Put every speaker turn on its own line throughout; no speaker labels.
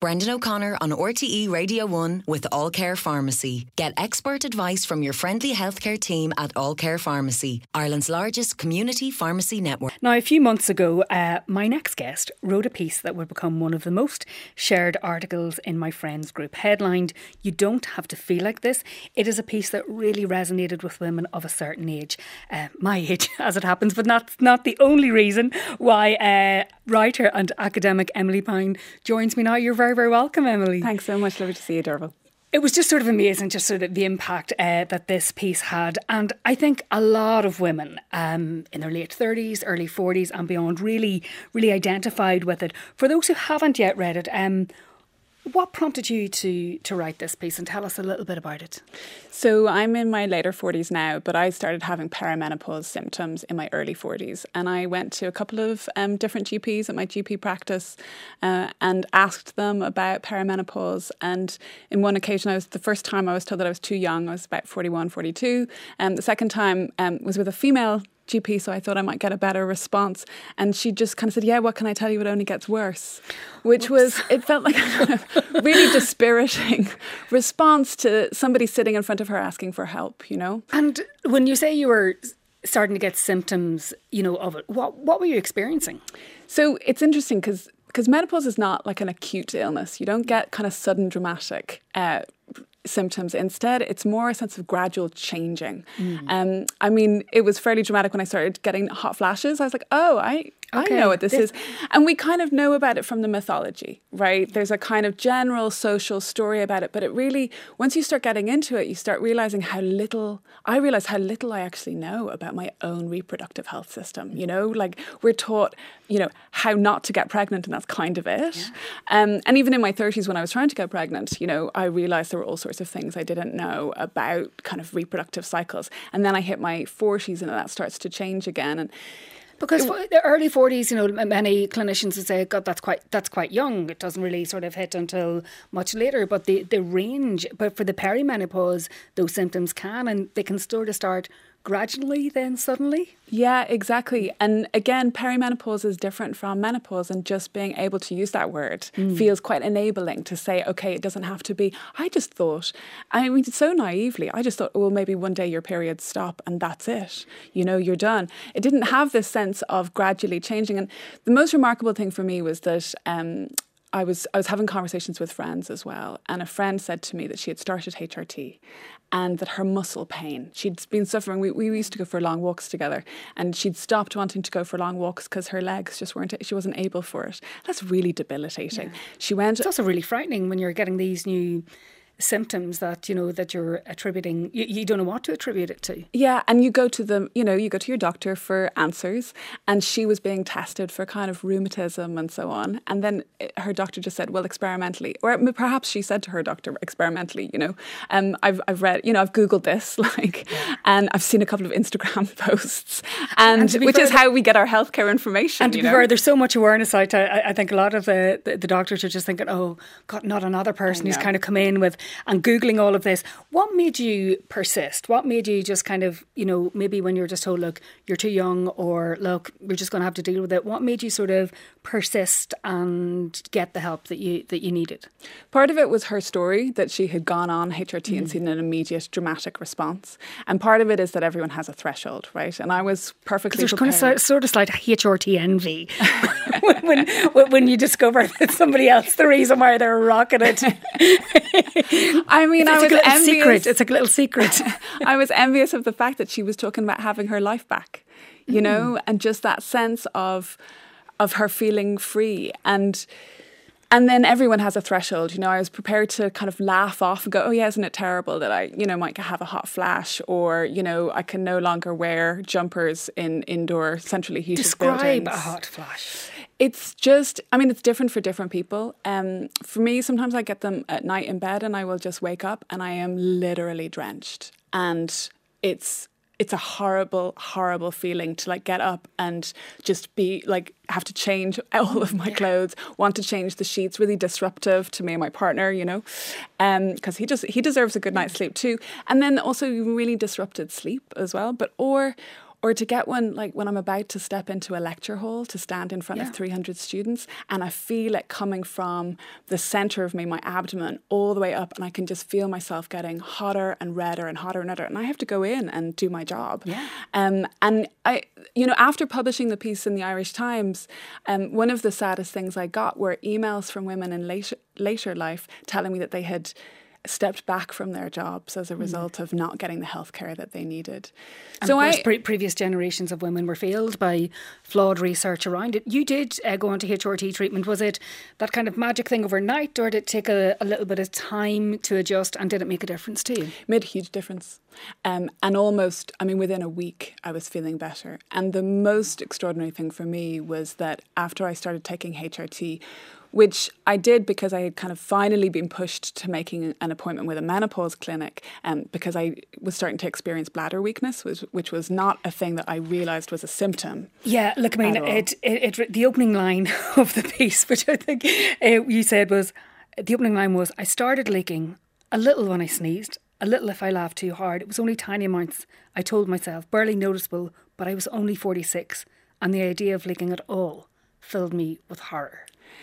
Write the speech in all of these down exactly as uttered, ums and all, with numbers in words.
Brendan O'Connor on R T E Radio one with All Care Pharmacy. Get expert advice from your friendly healthcare team at All Care Pharmacy, Ireland's largest community pharmacy network.
Now, a few months ago, uh, my next guest wrote a piece that would become one of the most shared articles in my friends group, headlined, "You Don't Have to Feel Like This." It is a piece that really resonated with women of a certain age, uh, my age as it happens, but not, not the only reason why uh, writer and academic Emily Pine joins me now. You're very, very welcome, Emily.
Thanks so much. Lovely to see you, Derval.
It was just sort of amazing, just sort of the impact uh, that this piece had. And I think a lot of women um, in their late thirties, early forties and beyond really, really identified with it. For those who haven't yet read it, um, what prompted you to to write this piece, and tell us a little bit about it?
So I'm in my later forties now, but I started having perimenopause symptoms in my early forties. And I went to a couple of um, different G Ps at my G P practice uh, and asked them about perimenopause. And in one occasion, I was the first time I was told that I was too young. I was about forty-one, forty-two. And the second time um, was with a female G P, so I thought I might get a better response. And she just kind of said, yeah, what can I tell you? It only gets worse. Which was, it felt like a kind of really dispiriting response to somebody sitting in front of her asking for help, you know?
And when you say you were starting to get symptoms, you know, of it, what, what were you experiencing?
So it's interesting because because menopause is not like an acute illness. You don't get kind of sudden dramatic uh symptoms. Instead, it's more a sense of gradual changing. Mm. Um, I mean, it was fairly dramatic when I started getting hot flashes. I was like, oh, I, okay, I know what this, this is. And we kind of know about it from the mythology, right? There's a kind of general social story about it. But it really, once you start getting into it, you start realising how little, I realised how little I actually know about my own reproductive health system. You know, like we're taught, you know, how not to get pregnant, and that's kind of it. Yeah. Um, and even in my thirties, when I was trying to get pregnant, you know, I realised there were all sorts of things I didn't know about kind of reproductive cycles. And then I hit my forties and that starts to change again. And
because for the early forties, you know, many clinicians would say, God, that's quite that's quite young. It doesn't really sort of hit until much later. But the, the range, but for the perimenopause, those symptoms can, and they can sort of start gradually, then suddenly.
Yeah, exactly. And again, perimenopause is different from menopause, and just being able to use that word mm. feels quite enabling to say, okay, it doesn't have to be. I just thought, I mean, so naively, I just thought, oh, well, maybe one day your periods stop and that's it. You know, you're done. It didn't have this sense of gradually changing. And the most remarkable thing for me was that um, I was I was having conversations with friends as well, and a friend said to me that she had started H R T and that her muscle pain, she'd been suffering, we, we used to go for long walks together, and she'd stopped wanting to go for long walks because her legs just weren't, she wasn't able for it. That's really debilitating. Yeah. She went.
It's also really frightening when you're getting these new symptoms that, you know, that you're attributing, you, you don't know what to attribute it to.
Yeah, and you go to the, you know, you go to your doctor for answers, and she was being tested for kind of rheumatism and so on. And then her doctor just said, well, experimentally, or perhaps she said to her doctor experimentally, you know, um, I've I've read, you know, I've Googled this, like, yeah. and I've seen a couple of Instagram posts, and, and which fair, is how we get our healthcare information.
And to
you
be
know?
fair, there's so much awareness out. I, I think a lot of the, the, the doctors are just thinking, oh, God, not another person who's kind of come in with and Googling all of this. What made you persist? What made you just kind of, you know, maybe when you're just told, look, you're too young, or look, we're just going to have to deal with it. What made you sort of persist and get the help that you that you needed?
Part of it was her story, that she had gone on H R T mm. and seen an immediate dramatic response. And part of it is that everyone has a threshold, right? And I was perfectly
There's
prepared.
kind of sort of like H R T envy when, when, when you discover that somebody else the reason why they're rocking it.
I mean,
it's,
I
it's
was
a little
envious.
secret. It's a little secret.
I was envious of the fact that she was talking about having her life back, you mm. know, and just that sense of of her feeling free. And and then everyone has a threshold, you know. I was prepared to kind of laugh off and go, oh yeah, isn't it terrible that I, you know, might have a hot flash, or, you know, I can no longer wear jumpers in indoor centrally heated
Describe
buildings.
a hot flash.
It's just, I mean, it's different for different people. Um, for me, sometimes I get them at night in bed and I will just wake up and I am literally drenched. And it's it's a horrible, horrible feeling to like get up and just be like, have to change all of my yeah. clothes, want to change the sheets, really disruptive to me and my partner, you know, because um, he just, he deserves a good night's sleep too. And then also really disrupted sleep as well. But or... or to get one like when I'm about to step into a lecture hall to stand in front
Yeah.
of three hundred students, and I feel it coming from the centre of me, my abdomen, all the way up, and I can just feel myself getting hotter and redder and hotter and redder, and I have to go in and do my job.
Yeah.
Um, and I, you know, after publishing the piece in the Irish Times, um, one of the saddest things I got were emails from women in later later life telling me that they had stepped back from their jobs as a result mm. of not getting the healthcare that they needed.
And
so
of course,
I,
pre- previous generations of women were failed by flawed research around it. You did uh, go on to H R T treatment. Was it that kind of magic thing overnight, or did it take a, a little bit of time to adjust, and did it make a difference to you?
Made a huge difference. Um, and almost, I mean, within a week, I was feeling better. And the most extraordinary thing for me was that after I started taking H R T, which I did because I had kind of finally been pushed to making an appointment with a menopause clinic, um, because I was starting to experience bladder weakness, which, which was not a thing that I realised was a symptom.
Yeah, look, I mean, it, it, it, the opening line of the piece, which I think uh, you said was, the opening line was, I started leaking a little when I sneezed, a little if I laughed too hard. It was only tiny amounts, I told myself, barely noticeable, but I was only forty-six, and the idea of leaking at all filled me with horror.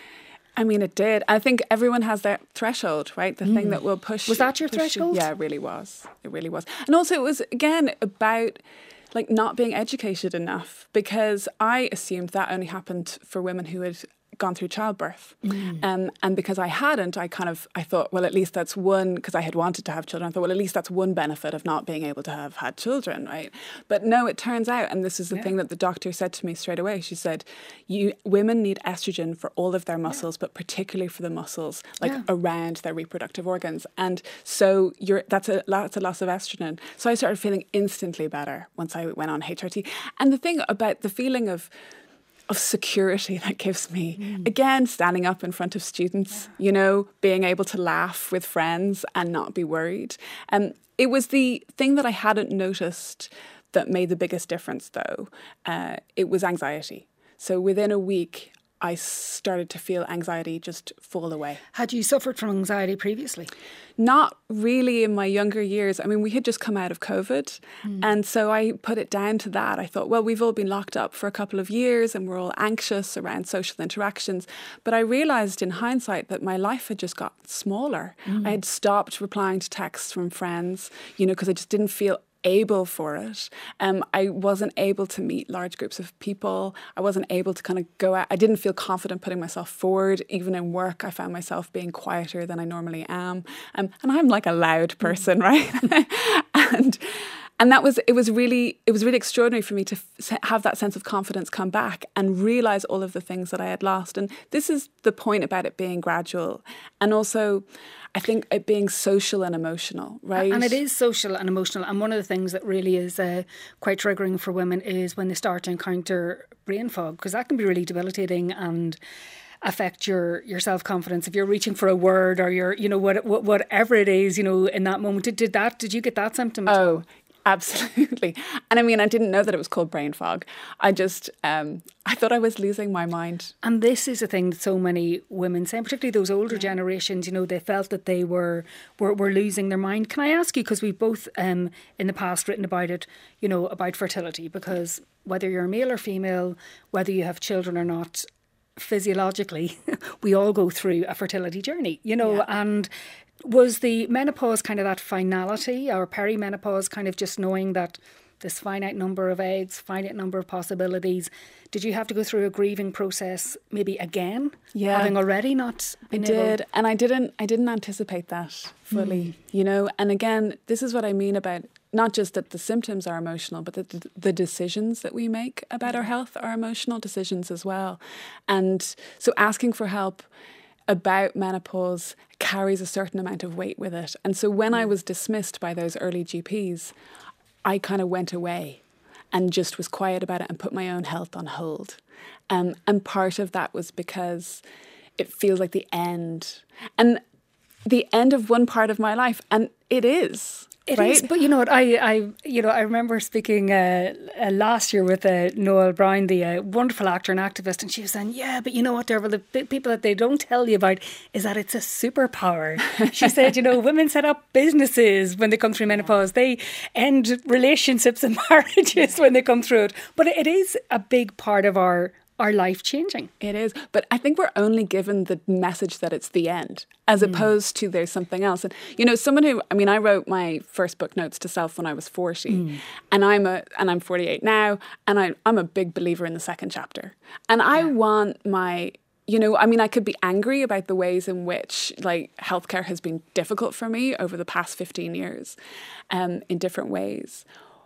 I mean, it did. I think everyone has their threshold, right? The mm. thing that will push.
Was that your
push
threshold?
You. Yeah, it really was. It really was. And also it was, again, about like not being educated enough, because I assumed that only happened for women who had gone through childbirth. Mm. Um, and because I hadn't, I kind of, I thought, well, at least that's one, because I had wanted to have children, I thought, well, at least that's one benefit of not being able to have had children, right? But no, it turns out, and this is the yeah. thing that the doctor said to me straight away, she said, you women need estrogen for all of their muscles, yeah. but particularly for the muscles, like yeah. around their reproductive organs. And so you're that's a, that's a loss of estrogen. So I started feeling instantly better once I went on H R T. And the thing about the feeling of of security that gives me, mm. again, standing up in front of students, yeah. you know, being able to laugh with friends and not be worried. Um, it was the thing that I hadn't noticed that made the biggest difference, though. Uh, it was anxiety. So within a week, I started to feel anxiety just fall away.
Had you suffered from anxiety previously?
Not really in my younger years. I mean, we had just come out of COVID. Mm. And so I put it down to that. I thought, well, we've all been locked up for a couple of years and we're all anxious around social interactions. But I realised in hindsight that my life had just got smaller. Mm. I had stopped replying to texts from friends, you know, because I just didn't feel able for it. Um, I wasn't able to meet large groups of people. I wasn't able to kind of go out. I didn't feel confident putting myself forward. Even in work, I found myself being quieter than I normally am. Um, and I'm like a loud person, right? and and that was, it was really, it was really extraordinary for me to f- have that sense of confidence come back and realise all of the things that I had lost. And this is the point about it being gradual. And also, I think it being social and emotional, right?
And it is social and emotional. And one of the things that really is uh, quite triggering for women is when they start to encounter brain fog, because that can be really debilitating and affect your, your self-confidence. If you're reaching for a word or you're, you know, what, what whatever it is, you know, in that moment. Did, did that, did you get that symptom at
oh.
all?
Absolutely. And I mean, I didn't know that it was called brain fog. I just, um, I thought I was losing my mind.
And this is a thing that so many women say, particularly those older yeah. generations, you know, they felt that they were, were, were losing their mind. Can I ask you, because we've both um, in the past written about it, you know, about fertility, because whether you're male or female, whether you have children or not, physiologically, we all go through a fertility journey, you know, yeah. and was the menopause kind of that finality, or perimenopause kind of just knowing that this finite number of eggs, finite number of possibilities? Did you have to go through a grieving process maybe again,
yeah.
having already not been
I
able?
did, and I didn't, I didn't anticipate that fully, mm. you know, and again, this is what I mean about not just that the symptoms are emotional, but that the decisions that we make about our health are emotional decisions as well. And so asking for help about menopause carries a certain amount of weight with it. And so when I was dismissed by those early G Ps, I kind of went away and just was quiet about it and put my own health on hold. Um, and part of that was because it feels like the end. And the end of one part of my life. And it is.
It
right?
is, but you know what? I, I, you know, I remember speaking uh, uh, last year with uh, Noel Bryan, the uh, wonderful actor and activist, and she was saying, "Yeah, but you know what, Derval, the b- people that they don't tell you about is that it's a superpower." She said, "You know, women set up businesses when they come through menopause. They end relationships and marriages when they come through it. But it is a big part of our." Are life changing.
It is. But I think we're only given the message that it's the end, as mm. opposed to there's something else. And, you know, someone who, I mean, I wrote my first book, Notes to Self, when I was forty. Mm. And I'm a and I'm forty-eight now. And I, I'm a big believer in the second chapter. And I yeah. want my... You know, I mean, I could be angry about the ways in which, like, healthcare has been difficult for me over the past fifteen years um, in different ways.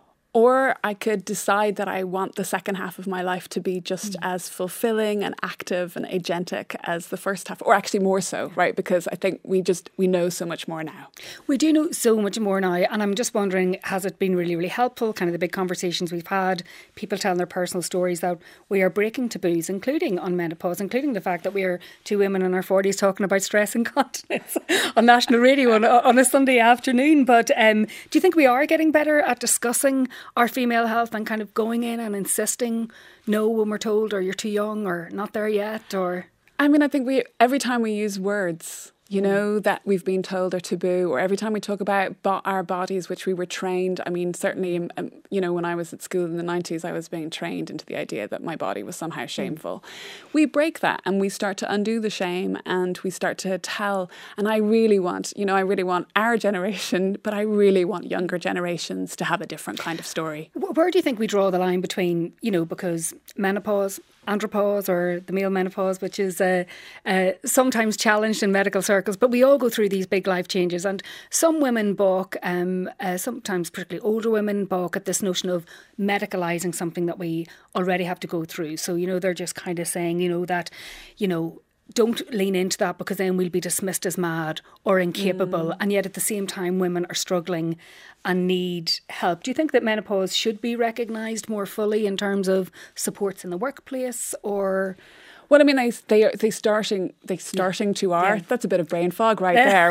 Or I could decide that I want the second half of my life to be just mm. as fulfilling and active and agentic as the first half, or actually more so, right? Because I think we just, we know so much more now.
We do know so much more now. And I'm just wondering, has it been really, really helpful? Kind of the big conversations we've had, people telling their personal stories, that we are breaking taboos, including on menopause, including the fact that we are two women in our forties talking about stress incontinence on national radio on, on a Sunday afternoon. But um, do you think we are getting better at discussing our female health and kind of going in and insisting no when we're told, or you're too young, or not there yet? Or
I mean, I think we every time we use words, you know, that we've been told are taboo, or every time we talk about bo- our bodies, which we were trained, I mean, certainly, um, you know, when I was at school in the nineties, I was being trained into the idea that my body was somehow shameful. Mm. We break that and we start to undo the shame, and we start to tell, and I really want, you know, I really want our generation, but I really want younger generations to have a different kind of story.
Where do you think we draw the line between, you know, because menopause, andropause, or the male menopause, which is uh, uh, sometimes challenged in medical circles, but we all go through these big life changes, and some women balk, um, uh, sometimes particularly older women balk at this notion of medicalising something that we already have to go through. So, you know, they're just kind of saying, you know, that, you know, don't lean into that because then we'll be dismissed as mad or incapable. Mm. And yet at the same time, women are struggling and need help. Do you think that menopause should be recognised more fully in terms of supports in the workplace, or...
Well, I mean, they they they starting they starting yeah. to are. Yeah. That's a bit of brain fog right there,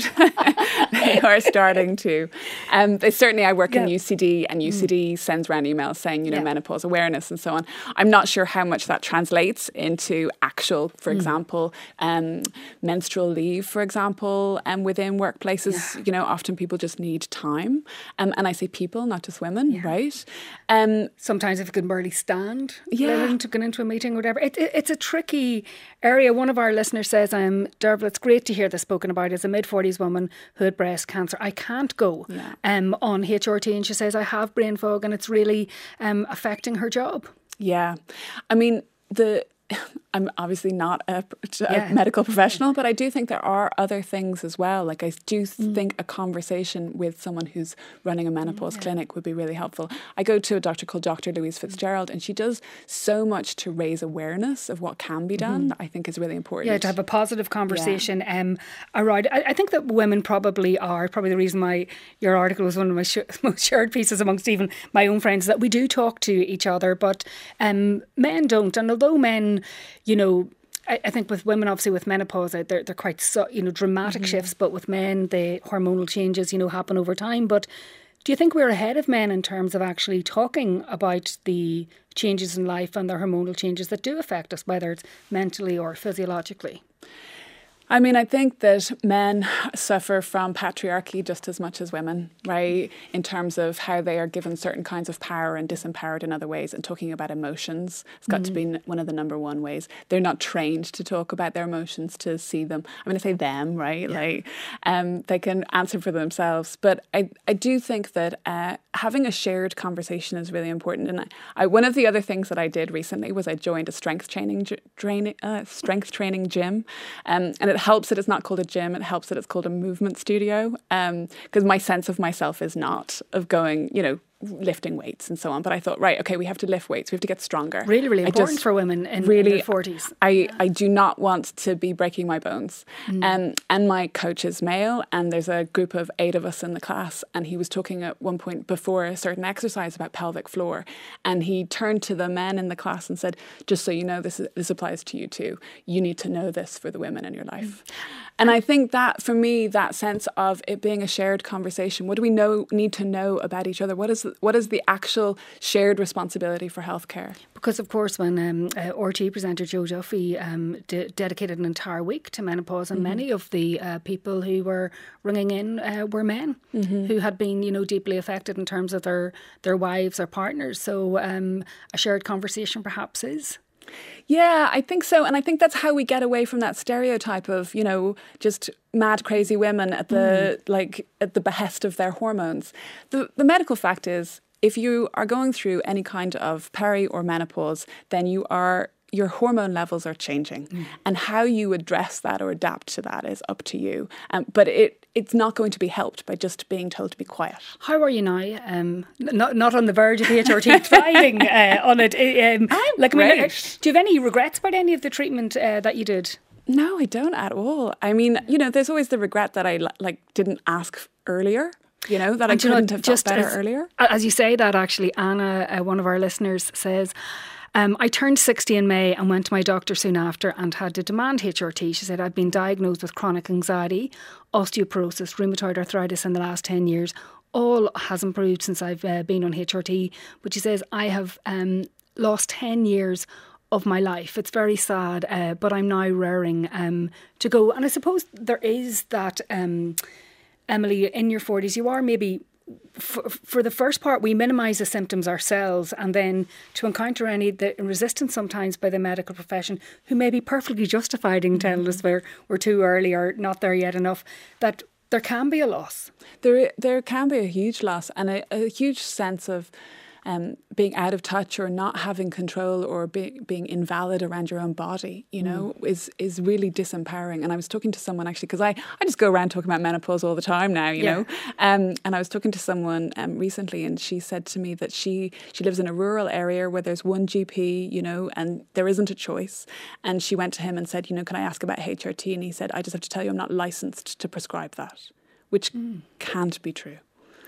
right? They are starting to. Um, they certainly. I work yeah. in U C D, and U C D mm. sends around emails saying, you know, yeah. menopause awareness and so on. I'm not sure how much that translates into actual, for mm. example, um, menstrual leave, for example, and um, within workplaces. Yeah. You know, often people just need time, um, and I say people, not just women, yeah. right? Um,
Sometimes if you can barely stand,
yeah,
to go into a meeting or whatever, it, it, it's a tricky area. One of our listeners says, um, Derval, it's great to hear this spoken about. As a mid-forties woman who had breast cancer, I can't go yeah. um, on H R T. And she says, I have brain fog and it's really um, affecting her job.
Yeah. I mean, the... I'm obviously not a, a
yeah.
medical professional, but I do think there are other things as well. Like I do mm. think a conversation with someone who's running a menopause yeah. clinic would be really helpful. I go to a doctor called Doctor Louise Fitzgerald, and she does so much to raise awareness of what can be done. Mm-hmm. I think is really important.
Yeah, to have a positive conversation yeah. um, around. I, I think that women probably are, probably the reason why your article was one of my sh- most shared pieces amongst even my own friends, that we do talk to each other, but um, men don't. And although men, you know, I, I think with women, obviously with menopause, they're, they're quite, so, you know, dramatic mm-hmm. shifts, but with men, the hormonal changes, you know, happen over time. But do you think we're ahead of men in terms of actually talking about the changes in life and the hormonal changes that do affect us, whether it's mentally or physiologically?
I mean, I think that men suffer from patriarchy just as much as women, right? In terms of how they are given certain kinds of power and disempowered in other ways. And talking about emotions, it's got mm. to be one of the number one ways. They're not trained to talk about their emotions, to see them. I'm going to say them, right? Yeah. Like, um, they can answer for themselves. But I, I do think that uh, having a shared conversation is really important. And I, I, one of the other things that I did recently was I joined a strength training, training, uh, strength training gym, um, and it It helps that it's not called a gym. It helps that it's called a movement studio. Because um, my sense of myself is not of going, you know, lifting weights and so on. But I thought, right, okay, we have to lift weights. We have to get stronger.
Really, really
I
important
just,
for women in,
really,
in their forties.
I, I do not want to be breaking my bones. Mm. Um, and my coach is male, and there's a group of eight of us in the class, and he was talking at one point before a certain exercise about pelvic floor, and he turned to the men in the class and said, just so you know, this is, this applies to you too. You need to know this for the women in your life. Mm. And I think that, for me, that sense of it being a shared conversation, what do we know need to know about each other? What is what is the actual shared responsibility for healthcare?
Because, of course, when um, uh, R T presenter Joe Duffy um, de- dedicated an entire week to menopause, and mm-hmm. many of the uh, people who were ringing in uh, were men mm-hmm. who had been, you know, deeply affected in terms of their, their wives or partners. So um, a shared conversation perhaps is.
Yeah, I think so. And I think that's how we get away from that stereotype of, you know, just mad, crazy women at the mm. like at the behest of their hormones. The the medical fact is, if you are going through any kind of peri or menopause, then you are your hormone levels are changing. Mm. And how you address that or adapt to that is up to you. Um, but it it's not going to be helped by just being told to be quiet.
How are you now? Um, not not on the verge of H R T, thriving uh, on it. Um,
I'm
like,
great.
I mean, do you have any regrets about any of the treatment uh, that you did?
No, I don't at all. I mean, you know, there's always the regret that I like didn't ask earlier. You know, that and I couldn't know, have just felt better
as,
earlier.
As you say that, actually, Anna, uh, one of our listeners, says, Um, I turned sixty in May and went to my doctor soon after and had to demand H R T. She said, I've been diagnosed with chronic anxiety, osteoporosis, rheumatoid arthritis in the last ten years. All has improved since I've uh, been on H R T. But she says, I have um, lost ten years of my life. It's very sad, uh, but I'm now raring um, to go. And I suppose there is that, um, Emily, in your forties, you are maybe... For, for the first part, we minimise the symptoms ourselves, and then to encounter any the resistance sometimes by the medical profession, who may be perfectly justified in telling us we're, we're too early or not there yet enough, that there can be a loss.
There, there can be a huge loss and a, a huge sense of um, being out of touch or not having control or be, being invalid around your own body, you know, mm. is is really disempowering. And I was talking to someone actually, because I, I just go around talking about menopause all the time now, you yeah. know. Um, and I was talking to someone um, recently, and she said to me that she, she lives in a rural area where there's one G P, you know, and there isn't a choice. And she went to him and said, you know, can I ask about H R T? And he said, I just have to tell you, I'm not licensed to prescribe that, which mm. can't be true.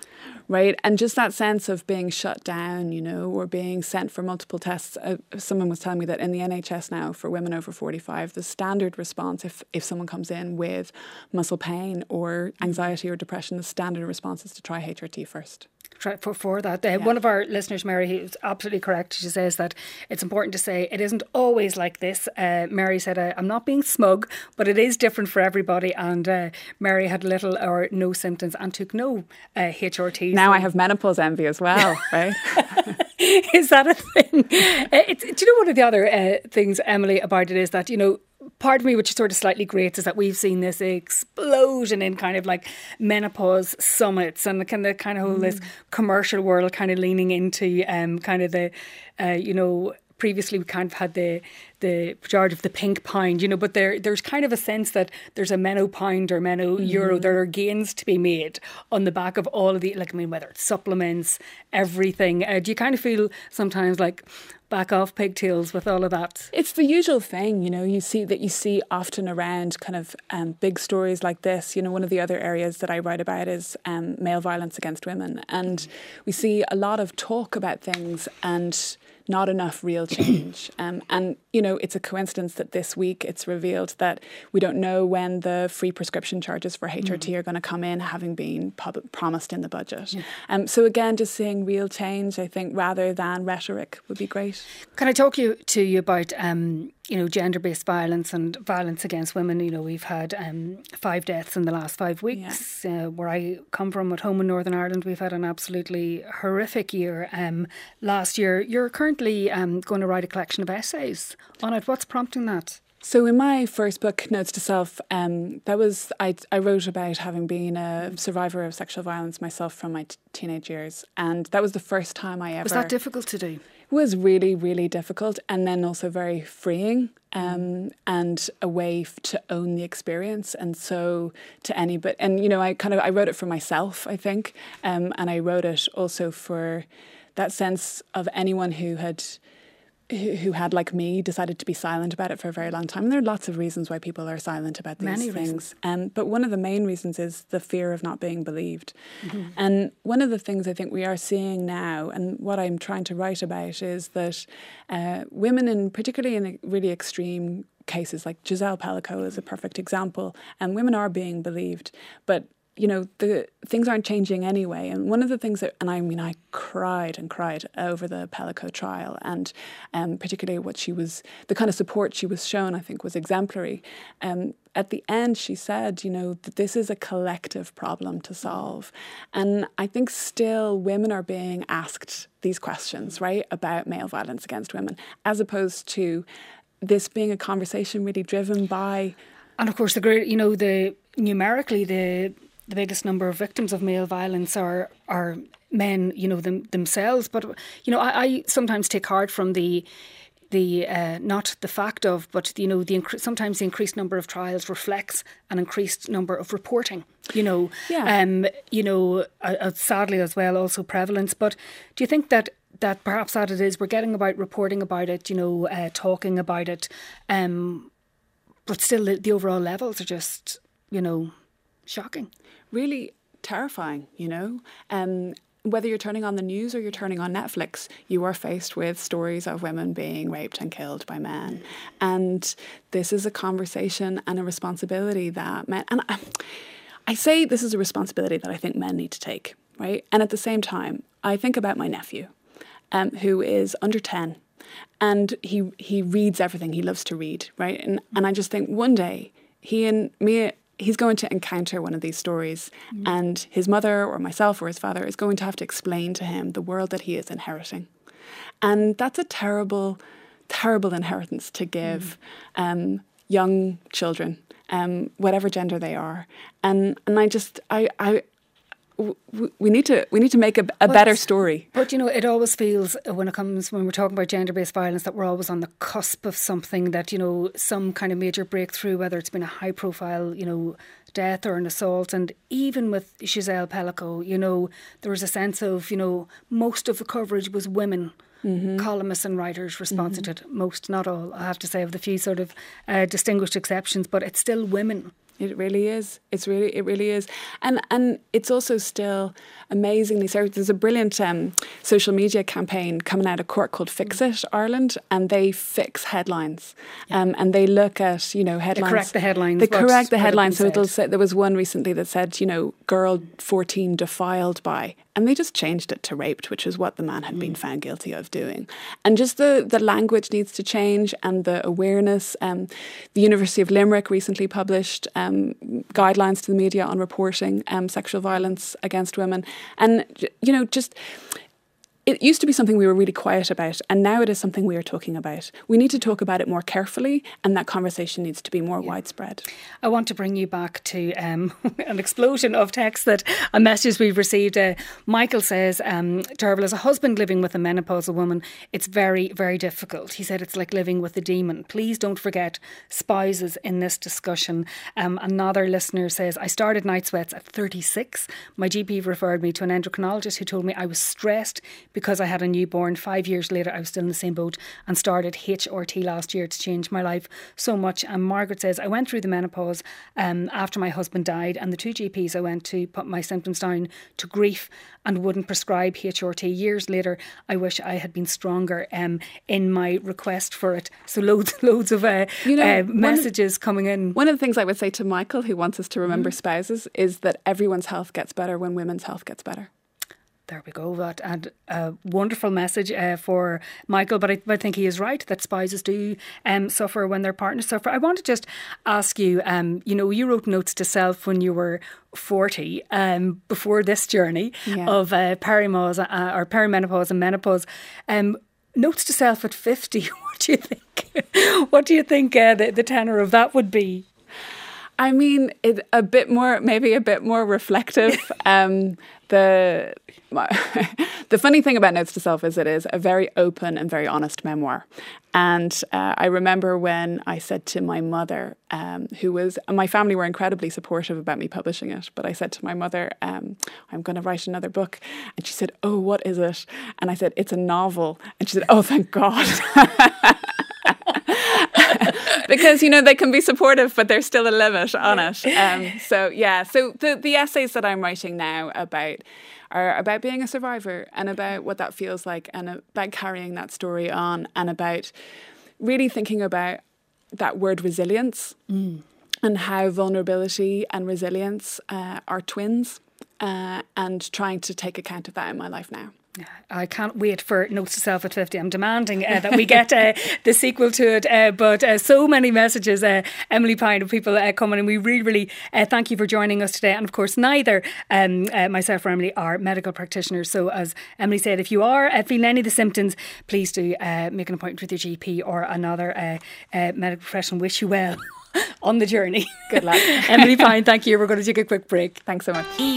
Right. And just that sense of being shut down, you know, or being sent for multiple tests. Uh, someone was telling me that in the N H S now for women over forty-five, the standard response, if, if someone comes in with muscle pain or anxiety or depression, the standard response is to try H R T first.
For, for that. Uh, yeah. One of our listeners, Mary, who's absolutely correct, she says that it's important to say it isn't always like this. Uh, Mary said, uh, I'm not being smug, but it is different for everybody. And uh, Mary had little or no symptoms and took no uh, H R T.
Now I have menopause envy as well, right?
Is that a thing? Uh, it's, do you know one of the other uh, things, Emily, about it is that, you know, part of me which sort of slightly grates is that we've seen this explosion in kind of like menopause summits and the kind of kind of whole mm. this commercial world kind of leaning into um kind of the uh, you know previously we kind of had the the pejorative of the pink pound, you know, but there there's kind of a sense that there's a meno pound or meno mm-hmm. euro. There are gains to be made on the back of all of the, like, I mean, whether it's supplements, everything. Uh, do you kind of feel sometimes like back off pigtails with all of that?
It's the usual thing, you know, you see that you see often around kind of um, big stories like this. You know, one of the other areas that I write about is um, male violence against women. And we see a lot of talk about things and not enough real change. Um, and, you know, it's a coincidence that this week it's revealed that we don't know when the free prescription charges for H R T mm. are going to come in, having been pub- promised in the budget. Yeah. Um, so again, just seeing real change, I think, rather than rhetoric would be great.
Can I talk you, to you about... Um you know, gender-based violence and violence against women? You know, we've had um, five deaths in the last five weeks. Yeah. Uh, where I come from at home in Northern Ireland, we've had an absolutely horrific year. Um, last year, you're currently um, going to write a collection of essays on it. What's prompting that?
So in my first book, Notes to Self, um, that was I, I wrote about having been a survivor of sexual violence myself from my t- teenage years. And that was the first time I ever...
Was that difficult to do?
It was really, really difficult, and then also very freeing, um, and a way f- to own the experience. And so to any, but, and you know, I kind of, I wrote it for myself, I think, um, and I wrote it also for that sense of anyone who had who, who had, like me, decided to be silent about it for a very long time. And there are lots of reasons why people are silent about these
Many
things. Um, but one of the main reasons is the fear of not being believed.
Mm-hmm.
And one of the things I think we are seeing now, and what I'm trying to write about, is that uh, women, in particularly in really extreme cases, like Giselle Pellico is a perfect example, and women are being believed. But you know, the things aren't changing anyway. And one of the things that, and I mean, I cried and cried over the Pellico trial, and um, particularly what she was, the kind of support she was shown, I think was exemplary. Um, at the end, she said, you know, that this is a collective problem to solve. And I think still women are being asked these questions, right, about male violence against women, as opposed to this being a conversation really driven by...
And of course, the great, you know, the numerically, the... the biggest number of victims of male violence are are men, you know, them, themselves. But, you know, I, I sometimes take heart from the, the uh, not the fact of, but, you know, the inc- sometimes the increased number of trials reflects an increased number of reporting, you know.
Yeah.
Um, you know, uh, sadly as well, also prevalence. But do you think that that perhaps that it is, we're getting about reporting about it, you know, uh, talking about it, um, but still the, the overall levels are just, you know, shocking.
Really terrifying, you know. Um, whether you're turning on the news or you're turning on Netflix, you are faced with stories of women being raped and killed by men. And this is a conversation and a responsibility that men... And I, I say this is a responsibility that I think men need to take, right? And at the same time, I think about my nephew, um, who is under ten. And he he reads everything. He loves to read, right? And, and I just think one day, he and me... he's going to encounter one of these stories, mm. and his mother or myself or his father is going to have to explain to him the world that he is inheriting. And that's a terrible, terrible inheritance to give mm. um, young children, um, whatever gender they are. And and I just, I... I We need to we need to make a, a
but,
better story.
But, you know, it always feels when it comes, when we're talking about gender-based violence, that we're always on the cusp of something that, you know, some kind of major breakthrough, whether it's been a high-profile, you know, death or an assault. And even with Giselle Pellico, you know, there was a sense of, you know, most of the coverage was women. Mm-hmm. Columnists and writers responded mm-hmm. to it. Most, not all, I have to say, of the few sort of uh, distinguished exceptions, but it's still women.
It really is. It's really, it really is. And and it's also still amazingly so. There's a brilliant um, social media campaign coming out of Cork called Fix It Ireland, and they fix headlines. Yeah. Um, and they look at, you know, headlines.
They correct the headlines.
They correct the headlines. So it'll say, there was one recently that said, you know, girl fourteen defiled by, and they just changed it to raped, which is what the man had mm. been found guilty of doing. And just the, the language needs to change, and the awareness. Um, the University of Limerick recently published um, Um, guidelines to the media on reporting um, sexual violence against women. And, you know, just... It used to be something we were really quiet about, and now it is something we are talking about. We need to talk about it more carefully, and that conversation needs to be more yeah. widespread.
I want to bring you back to um, an explosion of texts, that a message we've received. Uh, Michael says, um, Derval, as a husband living with a menopausal woman, it's very, very difficult. He said it's like living with a demon. Please don't forget spouses in this discussion. Um, another listener says, I started night sweats at thirty-six. My G P referred me to an endocrinologist who told me I was stressed because I had a newborn. Five years later, I was still in the same boat and started H R T last year to change my life so much. And Margaret says, I went through the menopause um, after my husband died, and the two G Ps I went to put my symptoms down to grief and wouldn't prescribe H R T. Years later, I wish I had been stronger um, in my request for it. So loads, loads of uh, you know, uh, messages of, coming in.
One of the things I would say to Michael, who wants us to remember mm. spouses, is that everyone's health gets better when women's health gets better.
There we go. That and a wonderful message uh, for Michael. But I, I think he is right that spouses do um, suffer when their partners suffer. I want to just ask you, um, you know, you wrote notes to self when you were forty, um, before this journey yeah. of uh, perimenopause, uh, or perimenopause and menopause. Um, notes to self at fifty. What do you think? What do you think uh, the, the tenor of that would be?
I mean, it, a bit more, maybe a bit more reflective. um, the my, the funny thing about Notes to Self is it is a very open and very honest memoir. And uh, I remember when I said to my mother, um, who was, my family were incredibly supportive about me publishing it, but I said to my mother, um, I'm going to write another book. And she said, oh, what is it? And I said, it's a novel. And she said, oh, thank God. Because, you know, they can be supportive, but there's still a limit on it. Um, so, yeah. So the, the essays that I'm writing now about are about being a survivor and about what that feels like and about carrying that story on and about really thinking about that word resilience mm. and how vulnerability and resilience uh, are twins uh, and trying to take account of that in my life now.
I can't wait for Notes to Self at fifty. I'm demanding uh, that we get uh, the sequel to it. Uh, but uh, so many messages, uh, Emily Pine, of people uh, coming, and we really, really uh, thank you for joining us today. And of course, neither um, uh, myself or Emily are medical practitioners. So as Emily said, if you are uh, feeling any of the symptoms, please do uh, make an appointment with your G P or another uh, uh, medical professional. Wish you well on the journey.
Good luck.
Emily Pine, thank you. We're going to take a quick break.
Thanks so much.